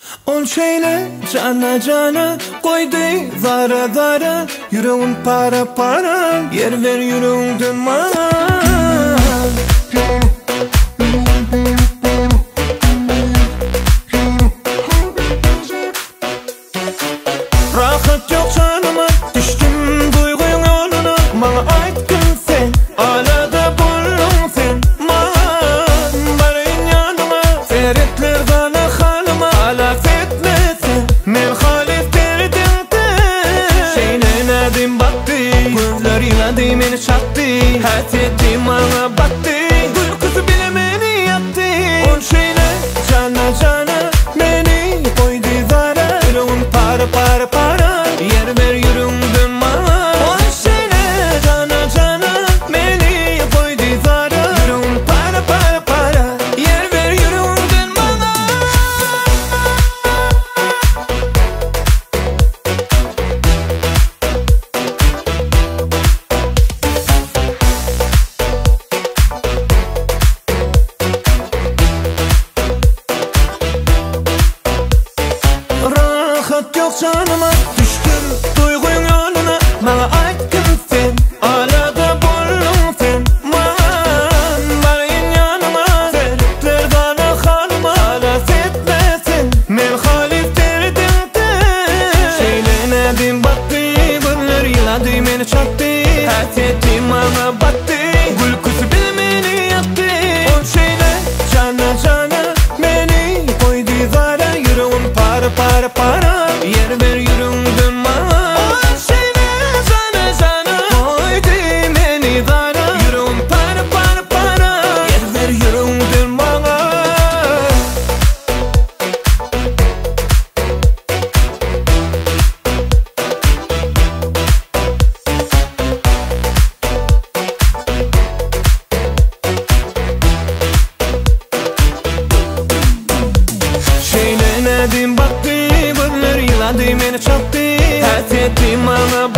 Ol şeyle cana cana koydu zara zara, yüreğim para para, yer ver yüreğimden bana. Rahat yok canıma, düştüm duygun yoluna. Bana aytkın sen, alada buldun sen. Man barın yanıma, feretler bana halıma. Alaf etmesin, men halif derdim de. Şeyle nedim battı, gözler iladı beni çattı. Hasetim bana battı, duygusu bile beni yattı. On şeyle cana cana beni koydu zara, yüreğim para para para, yer ver yüreğimden bana. On şeyle cana cana beni koydu zara, yüreğim para para para, yer ver yüreğimden bana. Rahat yok canıma, düştüm duygun yoluna. Bana aytkın sen, alada buldun sen. Man barın yanıma, feretler bana halıma. Alaf etmesin, men halif derdim de. Şeyle nedim battı, gözler iladı beni çattı. Hasetim bana battı, gülküsü bile beni yattı. On şeyle cana cana beni koydu zara, yüreğim para para para, yer ver yüreğimden bana. On şeyle cana cana koydu beni zara, yüreğim para para para, yer ver yüreğimden bana. Şeyle nedim battı, gözler iladı beni çattı. Hasetim bana